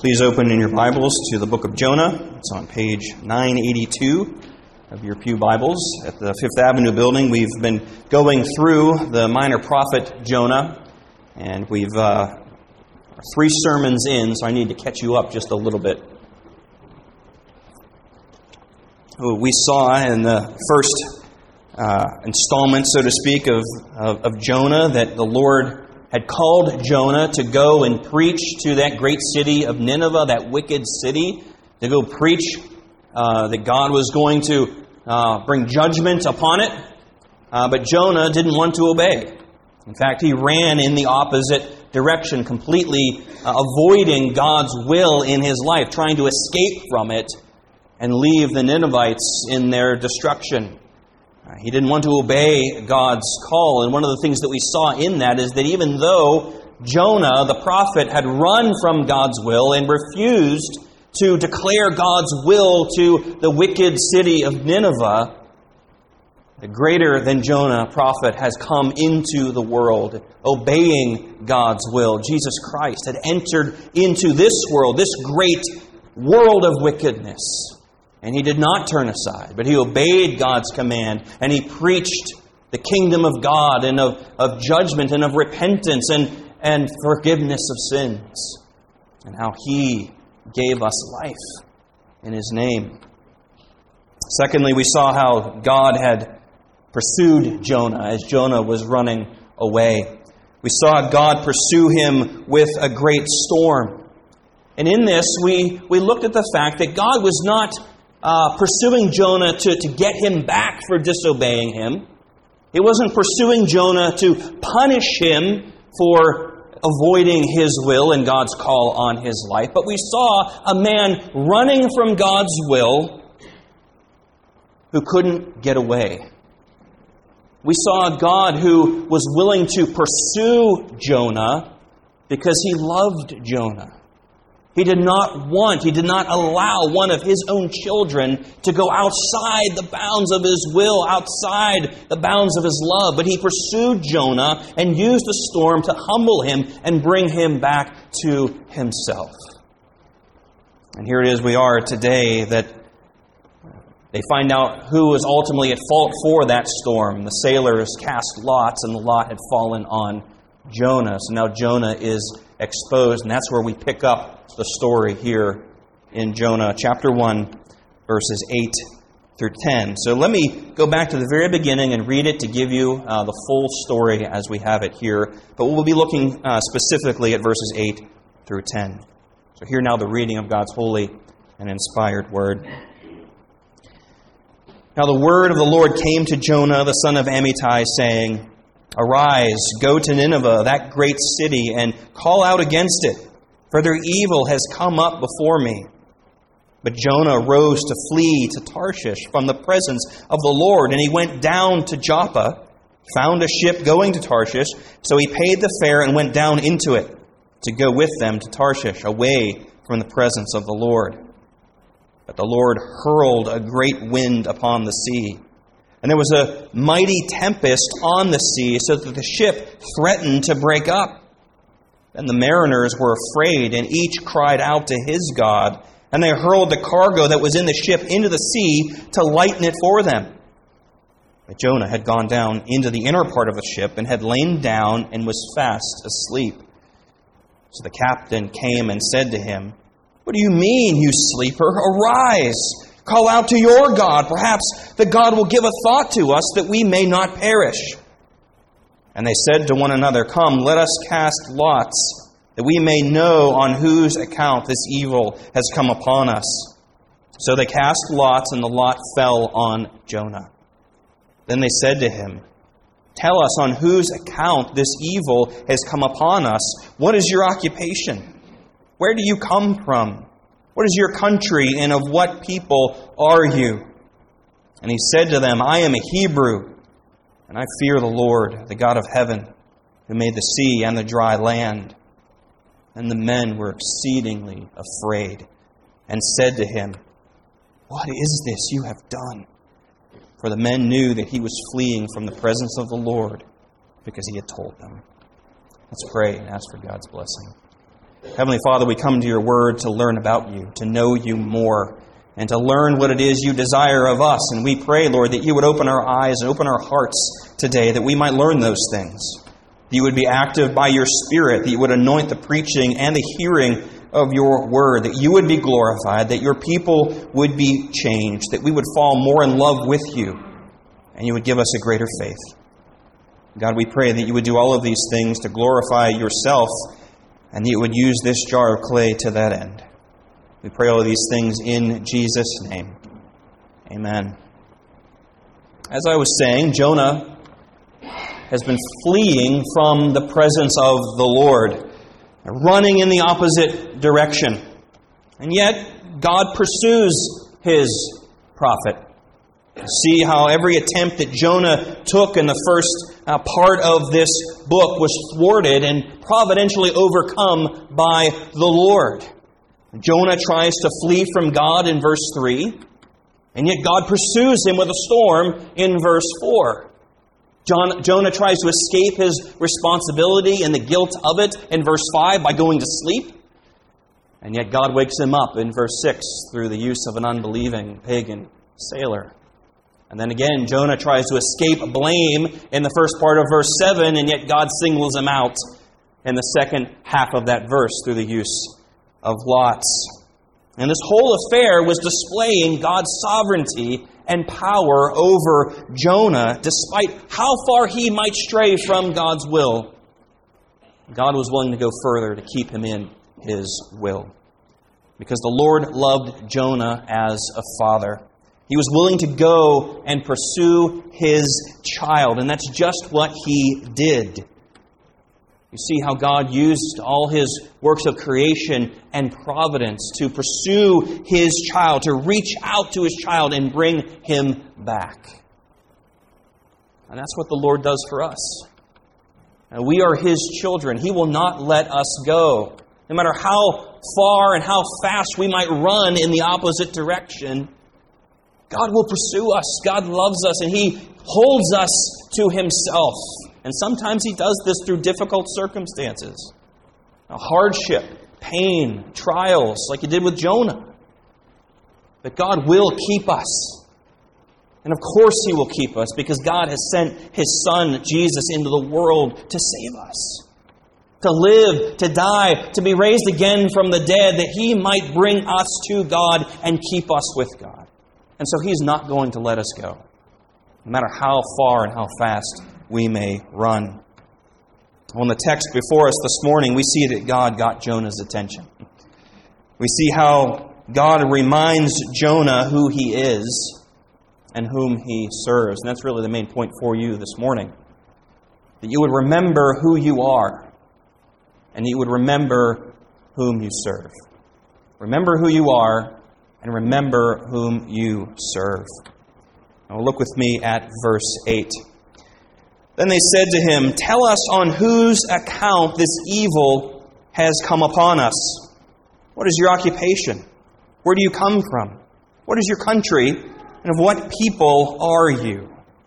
Please open in your Bibles to the book of Jonah. It's on page 982 of your pew Bibles at the Fifth Avenue building. We've been going through the minor prophet Jonah, and we've 3 sermons in, so I need to catch you up just a little bit. We saw in the first installment, so to speak, of Jonah that the Lord had called Jonah to go and preach to that great city of Nineveh, that wicked city, to go preach that God was going to bring judgment upon it. But Jonah didn't want to obey. In fact, he ran in the opposite direction, completely avoiding God's will in his life, trying to escape from it and leave the Ninevites in their destruction. He didn't want to obey God's call. And one of the things that we saw in that is that even though Jonah, the prophet, had run from God's will and refused to declare God's will to the wicked city of Nineveh, the greater than Jonah prophet has come into the world, obeying God's will. Jesus Christ had entered into this world, this great world of wickedness. And he did not turn aside, but he obeyed God's command, and he preached the kingdom of God and of judgment and of repentance and forgiveness of sins, and how he gave us life in his name. Secondly, we saw how God had pursued Jonah as Jonah was running away. We saw God pursue him with a great storm. And in this, we looked at the fact that God was not pursuing Jonah to get him back for disobeying him. He wasn't pursuing Jonah to punish him for avoiding his will and God's call on his life. But we saw a man running from God's will who couldn't get away. We saw a God who was willing to pursue Jonah because he loved Jonah. He did not allow one of his own children to go outside the bounds of his will, outside the bounds of his love. But he pursued Jonah and used the storm to humble him and bring him back to himself. And here it is we are today that they find out who was ultimately at fault for that storm. The sailors cast lots, and the lot had fallen on Jonah. So now Jonah is exposed, and that's where we pick up the story here in Jonah chapter 1, verses 8 through 10. So let me go back to the very beginning and read it to give you the full story as we have it here. But we'll be looking specifically at verses 8 through 10. So hear now the reading of God's holy and inspired word. Now the word of the Lord came to Jonah, the son of Amittai, saying, "Arise, go to Nineveh, that great city, and call out against it, for their evil has come up before me." But Jonah rose to flee to Tarshish from the presence of the Lord, and he went down to Joppa, found a ship going to Tarshish, so he paid the fare and went down into it to go with them to Tarshish, away from the presence of the Lord. But the Lord hurled a great wind upon the sea, and there was a mighty tempest on the sea, so that the ship threatened to break up. Then the mariners were afraid, and each cried out to his God, and they hurled the cargo that was in the ship into the sea to lighten it for them. But Jonah had gone down into the inner part of the ship, and had lain down and was fast asleep. So the captain came and said to him, "What do you mean, you sleeper? Arise! Call out to your God. Perhaps the God will give a thought to us that we may not perish." And they said to one another, "Come, let us cast lots, that we may know on whose account this evil has come upon us." So they cast lots, and the lot fell on Jonah. Then they said to him, "Tell us on whose account this evil has come upon us. What is your occupation? Where do you come from? What is your country, and of what people are you?" And he said to them, "I am a Hebrew, and I fear the Lord, the God of heaven, who made the sea and the dry land." And the men were exceedingly afraid, and said to him, "What is this you have done?" For the men knew that he was fleeing from the presence of the Lord, because he had told them. Let's pray and ask for God's blessing. Heavenly Father, we come to your word to learn about you, to know you more, and to learn what it is you desire of us. And we pray, Lord, that you would open our eyes and open our hearts today, that we might learn those things. That you would be active by your Spirit, that you would anoint the preaching and the hearing of your word, that you would be glorified, that your people would be changed, that we would fall more in love with you, and you would give us a greater faith. God, we pray that you would do all of these things to glorify yourself, and that you would use this jar of clay to that end. We pray all of these things in Jesus' name. Amen. As I was saying, Jonah has been fleeing from the presence of the Lord, running in the opposite direction. And yet, God pursues his prophet. See how every attempt that Jonah took in the first part of this book was thwarted and providentially overcome by the Lord. Jonah tries to flee from God in verse 3, and yet God pursues him with a storm in verse 4. Jonah tries to escape his responsibility and the guilt of it in verse 5 by going to sleep, and yet God wakes him up in verse 6 through the use of an unbelieving pagan sailor. And then again, Jonah tries to escape blame in the first part of verse 7, and yet God singles him out in the second half of that verse through the use of lots. And this whole affair was displaying God's sovereignty and power over Jonah, despite how far he might stray from God's will. God was willing to go further to keep him in his will, because the Lord loved Jonah as a father. He was willing to go and pursue his child, and that's just what he did. You see how God used all his works of creation and providence to pursue his child, to reach out to his child and bring him back. And that's what the Lord does for us. And we are his children. He will not let us go. No matter how far and how fast we might run in the opposite direction, God will pursue us. God loves us, and he holds us to himself. And sometimes he does this through difficult circumstances. Hardship, pain, trials, like he did with Jonah. But God will keep us. And of course he will keep us, because God has sent his Son, Jesus, into the world to save us. To live, to die, to be raised again from the dead, that he might bring us to God and keep us with God. And so he's not going to let us go, no matter how far and how fast we may run. On the text before us this morning, we see that God got Jonah's attention. We see how God reminds Jonah who he is and whom he serves. And that's really the main point for you this morning. That you would remember who you are, and you would remember whom you serve. Remember who you are, and remember whom you serve. Now look with me at verse 8. Then they said to him, "Tell us on whose account this evil has come upon us. What is your occupation? Where do you come from? What is your country? And of what people are you?"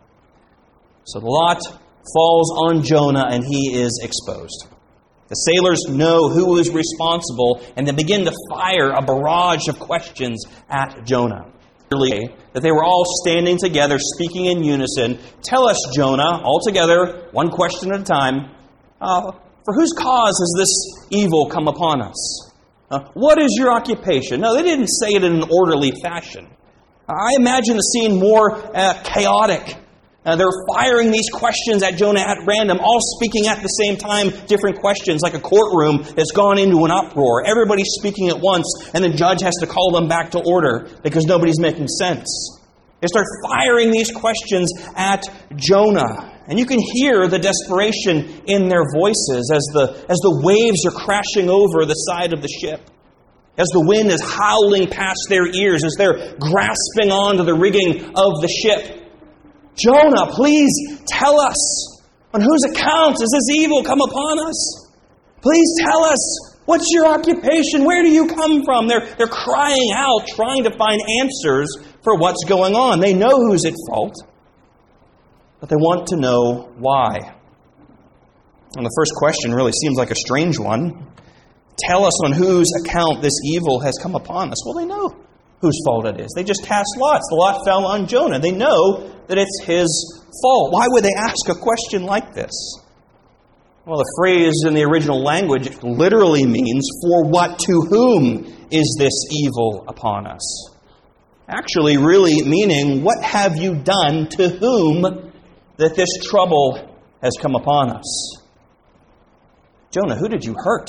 So the lot falls on Jonah, and he is exposed. The sailors know who is responsible, and they begin to fire a barrage of questions at Jonah. That they were all standing together, speaking in unison. "Tell us, Jonah," all together, one question at a time, "for whose cause has this evil come upon us? What is your occupation?" No, they didn't say it in an orderly fashion. I imagine the scene more chaotic. They're firing these questions at Jonah at random, all speaking at the same time, different questions, like a courtroom that's gone into an uproar. Everybody's speaking at once, and the judge has to call them back to order because nobody's making sense. They start firing these questions at Jonah. And you can hear the desperation in their voices as the waves are crashing over the side of the ship, as the wind is howling past their ears, as they're grasping onto the rigging of the ship. "Jonah, please tell us, on whose account has this evil come upon us? Please tell us, what's your occupation? Where do you come from?" They're crying out, trying to find answers for what's going on. They know who's at fault, but they want to know why. And the first question really seems like a strange one. tell us on whose account this evil has come upon us. Well, they know whose fault it is. They just cast lots. The lot fell on Jonah. They know that it's his fault. Why would they ask a question like this? Well, the phrase in the original language literally means, for what, to whom is this evil upon us? Actually, really meaning, what have you done to whom that this trouble has come upon us? Jonah, who did you hurt?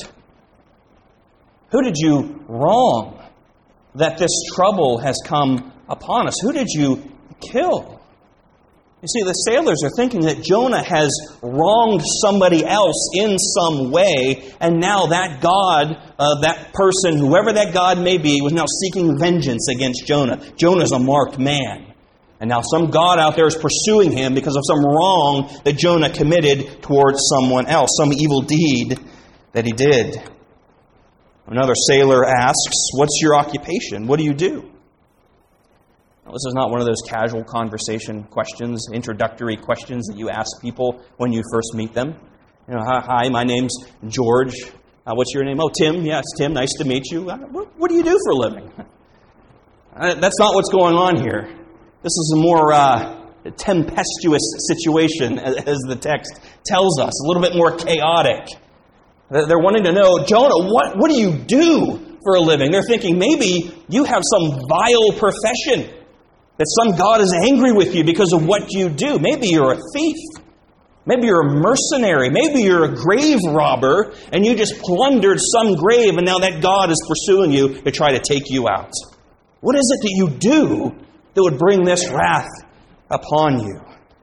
Who did you wrong that this trouble has come upon us? Who did you kill? You see, the sailors are thinking that Jonah has wronged somebody else in some way, and now that God, that person, whoever that God may be, was now seeking vengeance against Jonah. Jonah's a marked man. And now some God out there is pursuing him because of some wrong that Jonah committed towards someone else, some evil deed that he did. Another sailor asks, "What's your occupation? What do you do?" Now, this is not one of those casual conversation questions, introductory questions that you ask people when you first meet them. You know, "Hi, my name's George. What's your name?" "Oh, Tim. Yes, Tim. Nice to meet you." What do you do for a living?" That's not what's going on here. This is a more tempestuous situation, as the text tells us, a little bit more chaotic. They're wanting to know, "Jonah, what do you do for a living?" They're thinking maybe you have some vile profession, that some God is angry with you because of what you do. Maybe you're a thief. Maybe you're a mercenary. Maybe you're a grave robber, and you just plundered some grave, and now that God is pursuing you to try to take you out. What is it that you do that would bring this wrath upon you?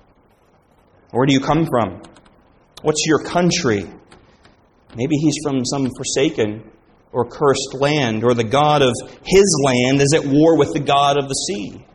Where do you come from? What's your country? Maybe he's from some forsaken or cursed land, or the God of his land is at war with the God of the sea.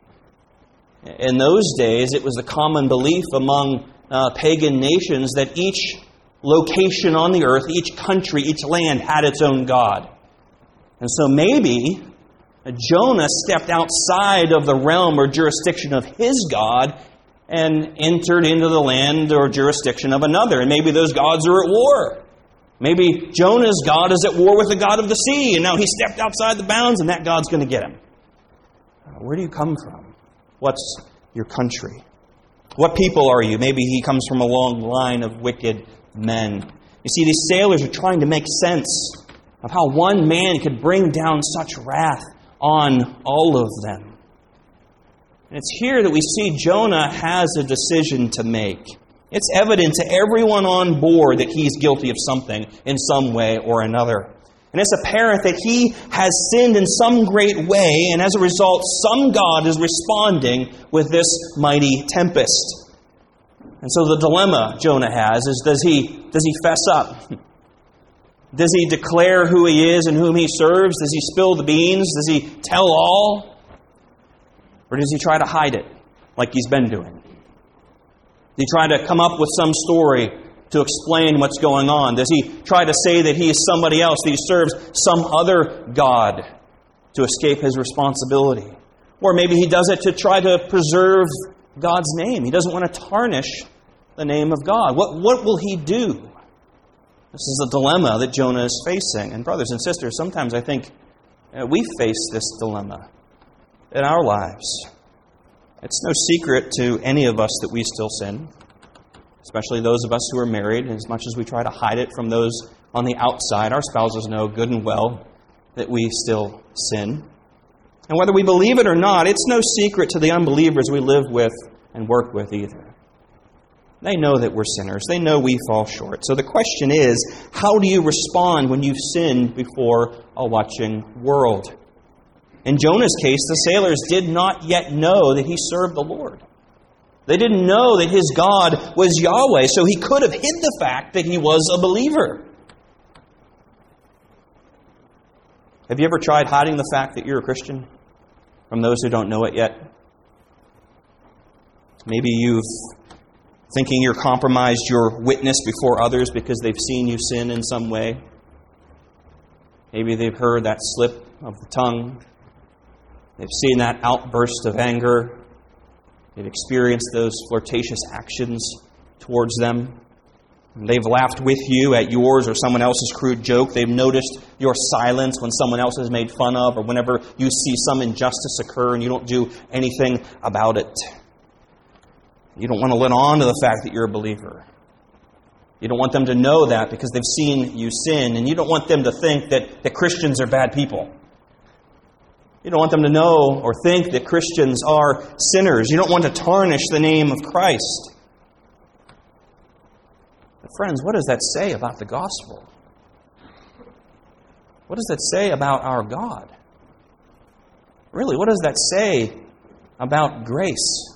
In those days, it was the common belief among pagan nations that each location on the earth, each country, each land had its own God. And so maybe Jonah stepped outside of the realm or jurisdiction of his God and entered into the land or jurisdiction of another. And maybe those gods are at war. Maybe Jonah's God is at war with the God of the sea, and now he stepped outside the bounds, and that God's going to get him. Where do you come from? What's your country? What people are you? Maybe he comes from a long line of wicked men. You see, these sailors are trying to make sense of how one man could bring down such wrath on all of them. And it's here that we see Jonah has a decision to make. It's evident to everyone on board that he's guilty of something in some way or another. And it's apparent that he has sinned in some great way, and as a result, some God is responding with this mighty tempest. And so the dilemma Jonah has is, does he fess up? Does he declare who he is and whom he serves? Does he spill the beans? Does he tell all? Or does he try to hide it like he's been doing? Does he try to come up with some story to explain what's going on? Does he try to say that he is somebody else, that he serves some other God to escape his responsibility? Or maybe he does it to try to preserve God's name. He doesn't want to tarnish the name of God. What will he do? This is a dilemma that Jonah is facing. And brothers and sisters, sometimes I think we face this dilemma in our lives. It's no secret to any of us that we still sin, especially those of us who are married. As much as we try to hide it from those on the outside, our spouses know good and well that we still sin. And whether we believe it or not, it's no secret to the unbelievers we live with and work with either. They know that we're sinners. They know we fall short. So the question is, how do you respond when you've sinned before a watching world? In Jonah's case, the sailors did not yet know that he served the Lord. They didn't know that his God was Yahweh, so he could have hid the fact that he was a believer. Have you ever tried hiding the fact that you're a Christian from those who don't know it yet? Maybe you've thinking you're compromised your witness before others because they've seen you sin in some way. Maybe they've heard that slip of the tongue. They've seen that outburst of anger. They've experienced those flirtatious actions towards them. They've laughed with you at yours or someone else's crude joke. They've noticed your silence when someone else is made fun of, or whenever you see some injustice occur and you don't do anything about it. You don't want to let on to the fact that you're a believer. You don't want them to know that because they've seen you sin, and you don't want them to think that Christians are bad people. You don't want them to know or think that Christians are sinners. You don't want to tarnish the name of Christ. But friends, what does that say about the gospel? What does that say about our God? Really, what does that say about grace?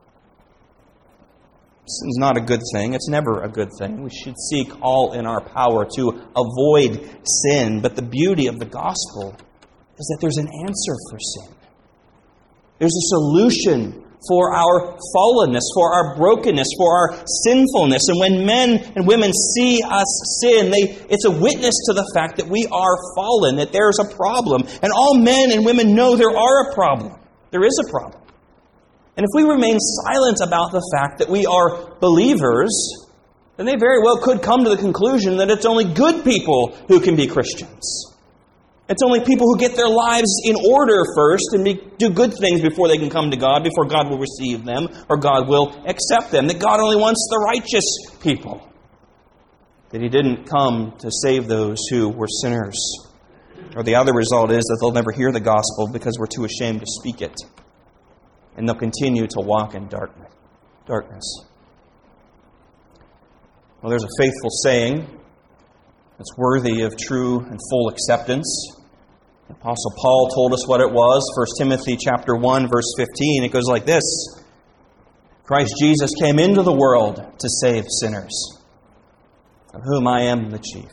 Sin's not a good thing. It's never a good thing. We should seek all in our power to avoid sin. But the beauty of the gospel is that there's an answer for sin. There's a solution for our fallenness, for our brokenness, for our sinfulness. And when men and women see us sin, it's a witness to the fact that we are fallen, that there's a problem. And all men and women know there are a problem. There is a problem. And if we remain silent about the fact that we are believers, then they very well could come to the conclusion that it's only good people who can be Christians. It's only people who get their lives in order first and do good things before they can come to God, before God will receive them or God will accept them. That God only wants the righteous people. That He didn't come to save those who were sinners. Or the other result is that they'll never hear the gospel because we're too ashamed to speak it. And they'll continue to walk in darkness. Well, there's a faithful saying that's worthy of true and full acceptance. The Apostle Paul told us what it was. 1 Timothy chapter 1, verse 15. It goes like this. Christ Jesus came into the world to save sinners, of whom I am the chief.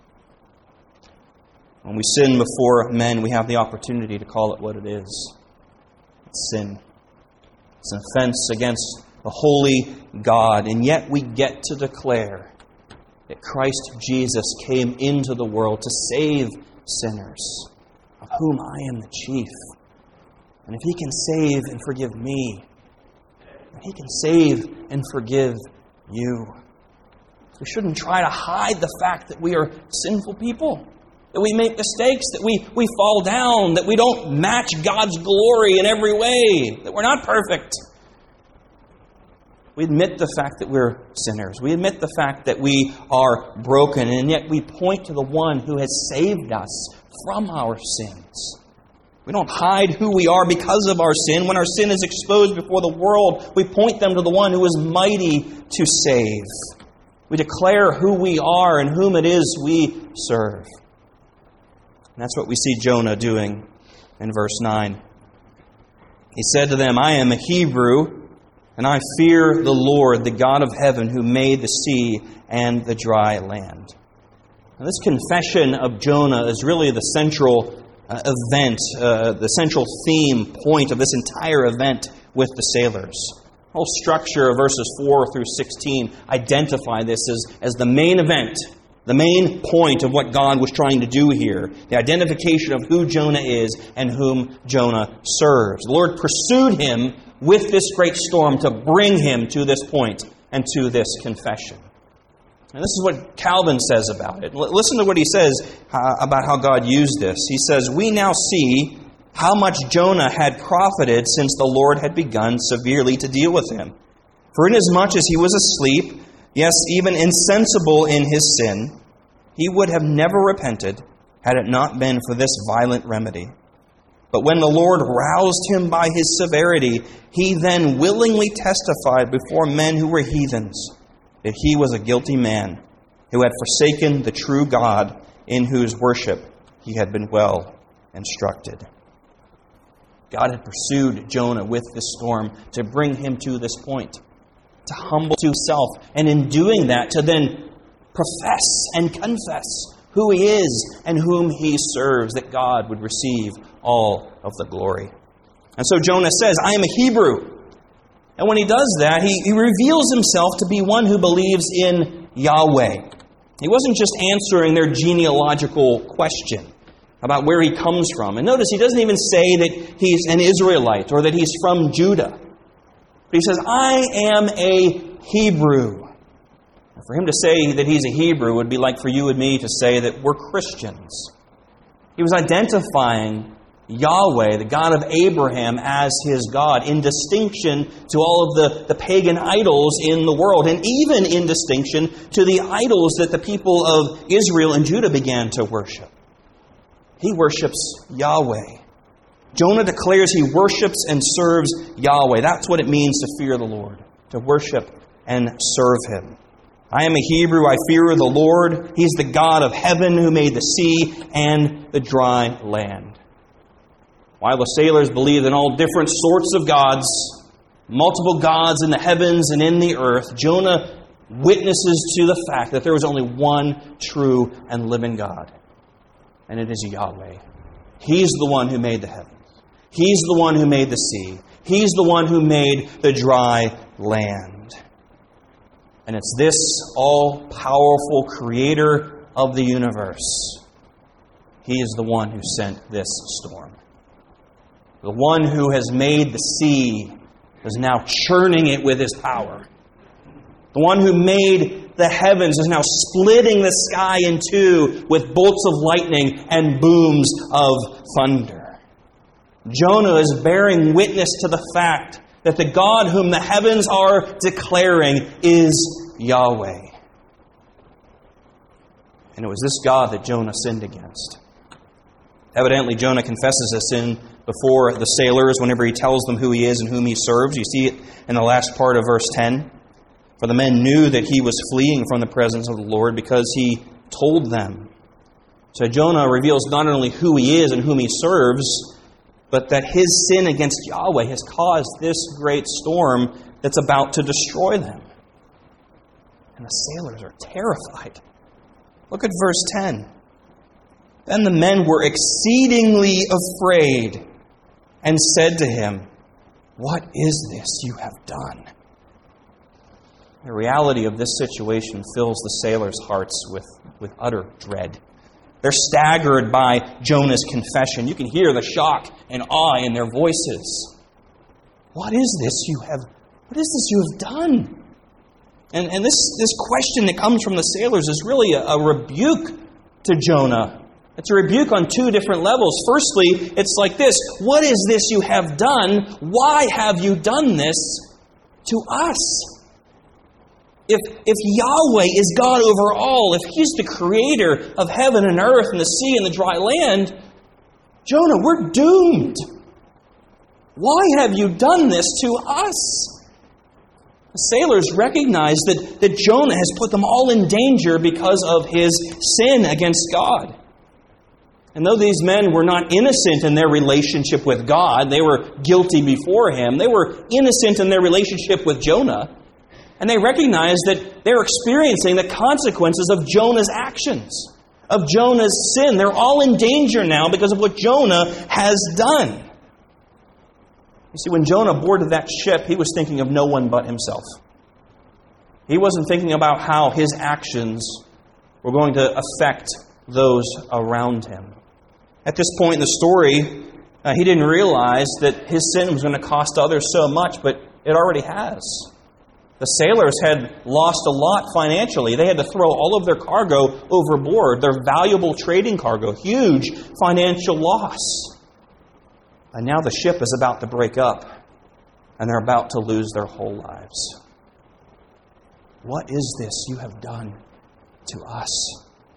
When we sin before men, we have the opportunity to call it what it is. It's sin. It's an offense against the holy God. And yet we get to declare that Christ Jesus came into the world to save sinners, of whom I am the chief. And if He can save and forgive me, He can save and forgive you. We shouldn't try to hide the fact that we are sinful people, that we make mistakes, that we fall down, that we don't match God's glory in every way, that we're not perfect. We admit the fact that we're sinners. We admit the fact that we are broken, and yet we point to the one who has saved us from our sins. We don't hide who we are because of our sin. When our sin is exposed before the world, we point them to the one who is mighty to save. We declare who we are and whom it is we serve. And that's what we see Jonah doing in verse 9. He said to them, I am a Hebrew, and I fear the Lord, the God of heaven, who made the sea and the dry land. Now, this confession of Jonah is really the central event, the central theme point of this entire event with the sailors. The whole structure of verses 4 through 16 identify this as the main event, the main point of what God was trying to do here, the identification of who Jonah is and whom Jonah serves. The Lord pursued him with this great storm to bring him to this point and to this confession. And this is what Calvin says about it. Listen to what he says about how God used this. He says, we now see how much Jonah had profited since the Lord had begun severely to deal with him. For inasmuch as he was asleep, yes, even insensible in his sin, he would have never repented had it not been for this violent remedy. But when the Lord roused him by His severity, He then willingly testified before men who were heathens that he was a guilty man who had forsaken the true God in whose worship he had been well instructed. God had pursued Jonah with this storm to bring him to this point, to humble himself, and in doing that, to then profess and confess who He is and whom He serves, that God would receive all of the glory. And so Jonah says, I am a Hebrew. And when he does that, he reveals himself to be one who believes in Yahweh. He wasn't just answering their genealogical question about where he comes from. And notice, he doesn't even say that he's an Israelite or that he's from Judah. But he says, I am a Hebrew. For him to say that he's a Hebrew would be like for you and me to say that we're Christians. He was identifying Yahweh, the God of Abraham, as his God, in distinction to all of the pagan idols in the world, and even in distinction to the idols that the people of Israel and Judah began to worship. He worships Yahweh. Jonah declares he worships and serves Yahweh. That's what it means to fear the Lord, to worship and serve him. I am a Hebrew, I fear the Lord. He's the God of heaven who made the sea and the dry land. While the sailors believed in all different sorts of gods, multiple gods in the heavens and in the earth, Jonah witnesses to the fact that there was only one true and living God, and it is Yahweh. He's the one who made the heavens. He's the one who made the sea. He's the one who made the dry land. And it's this all-powerful creator of the universe. He is the one who sent this storm. The one who has made the sea is now churning it with his power. The one who made the heavens is now splitting the sky in two with bolts of lightning and booms of thunder. Jonah is bearing witness to the fact that the God whom the heavens are declaring is Yahweh. And it was this God that Jonah sinned against. Evidently, Jonah confesses his sin before the sailors whenever he tells them who he is and whom he serves. You see it in the last part of verse 10. For the men knew that he was fleeing from the presence of the Lord because he told them. So Jonah reveals not only who he is and whom he serves, but that his sin against Yahweh has caused this great storm that's about to destroy them. And the sailors are terrified. Look at verse 10. Then the men were exceedingly afraid and said to him, "What is this you have done?" The reality of this situation fills the sailors' hearts with utter dread. They're staggered by Jonah's confession. You can hear the shock and awe in their voices. What is this you have done? And this question that comes from the sailors is really a rebuke to Jonah. It's a rebuke on two different levels. Firstly, it's like this: what is this you have done? Why have you done this to us? If Yahweh is God over all, if He's the creator of heaven and earth and the sea and the dry land, Jonah, we're doomed. Why have you done this to us? The sailors recognize that Jonah has put them all in danger because of his sin against God. And though these men were not innocent in their relationship with God, they were guilty before Him, they were innocent in their relationship with Jonah. And they recognize that they're experiencing the consequences of Jonah's actions, of Jonah's sin. They're all in danger now because of what Jonah has done. You see, when Jonah boarded that ship, he was thinking of no one but himself. He wasn't thinking about how his actions were going to affect those around him. At this point in the story, he didn't realize that his sin was going to cost others so much, but it already has. The sailors had lost a lot financially. They had to throw all of their cargo overboard, their valuable trading cargo, huge financial loss. And now the ship is about to break up, and they're about to lose their whole lives. What is this you have done to us?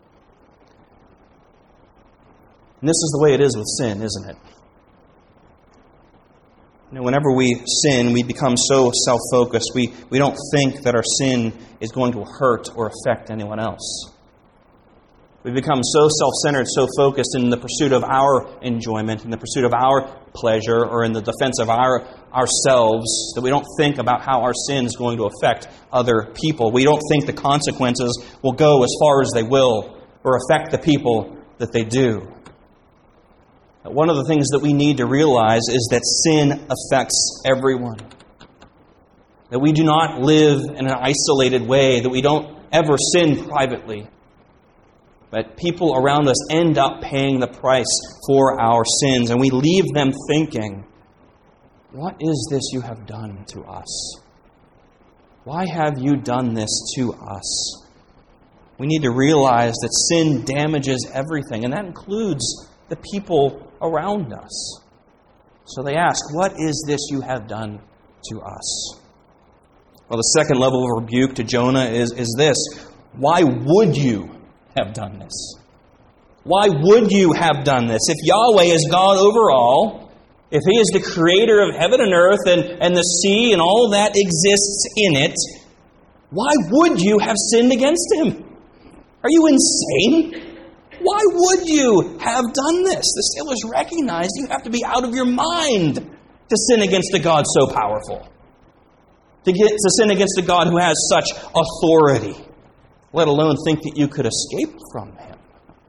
And this is the way it is with sin, isn't it? You know, whenever we sin, we become so self-focused. We don't think that our sin is going to hurt or affect anyone else. We become so self-centered, so focused in the pursuit of our enjoyment, in the pursuit of our pleasure, or in the defense of ourselves, that we don't think about how our sin is going to affect other people. We don't think the consequences will go as far as they will, or affect the people that they do. One of the things that we need to realize is that sin affects everyone. That we do not live in an isolated way, that we don't ever sin privately. But people around us end up paying the price for our sins, and we leave them thinking, what is this you have done to us? Why have you done this to us? We need to realize that sin damages everything, and that includes the people around us. So they ask, what is this you have done to us? Well, the second level of rebuke to Jonah is this. Why would you have done this? Why would you have done this? If Yahweh is God over all, if He is the creator of heaven and earth and the sea and all that exists in it, why would you have sinned against Him? Are you insane? Why would you have done this? The sailors recognize you have to be out of your mind to sin against a God so powerful. To sin against a God who has such authority, let alone think that you could escape from Him.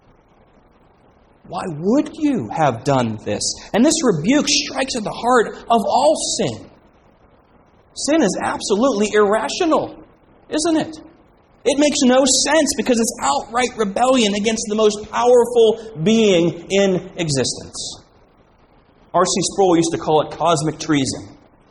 Why would you have done this? And this rebuke strikes at the heart of all sin. Sin is absolutely irrational, isn't it? It makes no sense because it's outright rebellion against the most powerful being in existence. R.C. Sproul used to call it cosmic treason.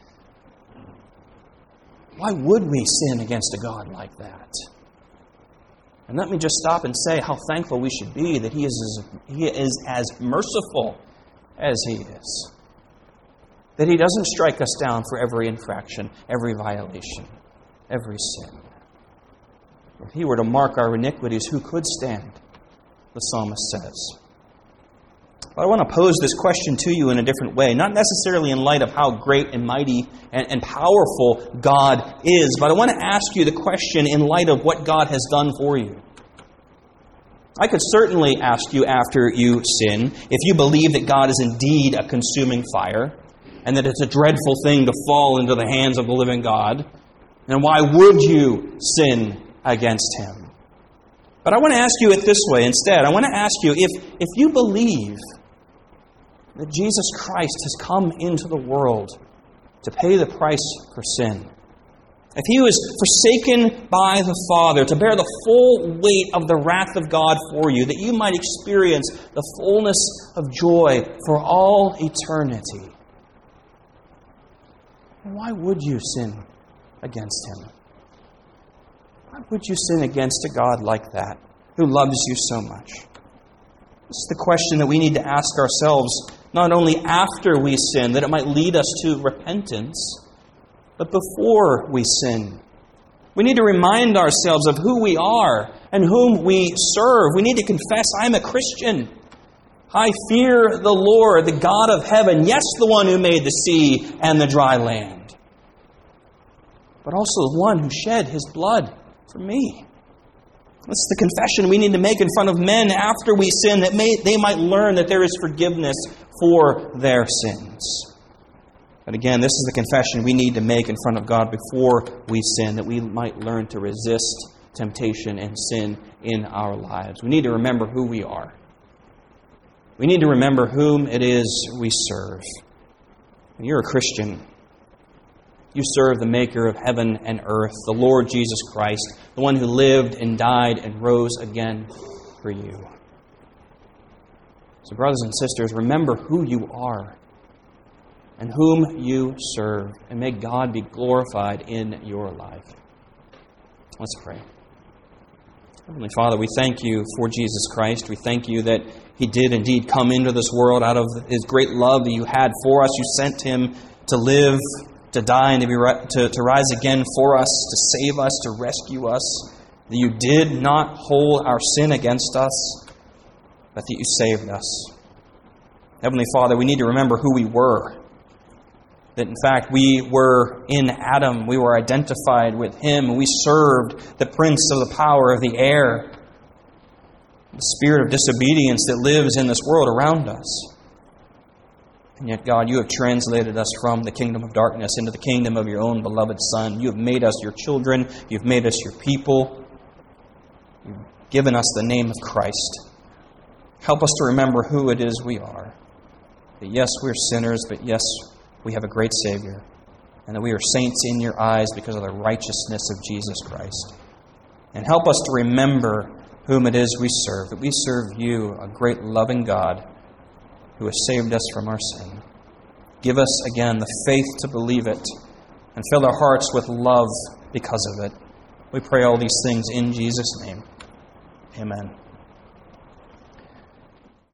Why would we sin against a God like that? And let me just stop and say how thankful we should be that He is as merciful as He is. That He doesn't strike us down for every infraction, every violation, every sin. If He were to mark our iniquities, who could stand? The psalmist says. But I want to pose this question to you in a different way, not necessarily in light of how great and mighty and powerful God is, but I want to ask you the question in light of what God has done for you. I could certainly ask you after you sin, if you believe that God is indeed a consuming fire, and that it's a dreadful thing to fall into the hands of the living God, then why would you sin against Him? But I want to ask you it this way instead. I want to ask you, if you believe that Jesus Christ has come into the world to pay the price for sin, if He was forsaken by the Father to bear the full weight of the wrath of God for you, that you might experience the fullness of joy for all eternity, why would you sin against Him? Why would you sin against a God like that, who loves you so much? This is the question that we need to ask ourselves, not only after we sin, that it might lead us to repentance, but before we sin. We need to remind ourselves of who we are and whom we serve. We need to confess, I'm a Christian. I fear the Lord, the God of heaven. Yes, the one who made the sea and the dry land. But also the one who shed His blood for me. This is the confession we need to make in front of men after we sin, that they might learn that there is forgiveness for their sins. But again, this is the confession we need to make in front of God before we sin, that we might learn to resist temptation and sin in our lives. We need to remember who we are. We need to remember whom it is we serve. When you're a Christian, you serve the Maker of heaven and earth, the Lord Jesus Christ, the one who lived and died and rose again for you. So, brothers and sisters, remember who you are and whom you serve, and may God be glorified in your life. Let's pray. Heavenly Father, we thank You for Jesus Christ. We thank You that He did indeed come into this world out of His great love that You had for us. You sent Him to live, to die, and to rise again for us, to save us, to rescue us. That You did not hold our sin against us, but that You saved us. Heavenly Father, we need to remember who we were. That in fact we were in Adam, we were identified with him, we served the prince of the power of the air, the spirit of disobedience that lives in this world around us. And yet, God, You have translated us from the kingdom of darkness into the kingdom of Your own beloved Son. You have made us Your children. You've made us Your people. You've given us the name of Christ. Help us to remember who it is we are. That yes, we're sinners, but yes, we have a great Savior. And that we are saints in Your eyes because of the righteousness of Jesus Christ. And help us to remember whom it is we serve. That we serve You, a great loving God, who has saved us from our sin. Give us again the faith to believe it, and fill our hearts with love because of it. We pray all these things in Jesus' name. Amen.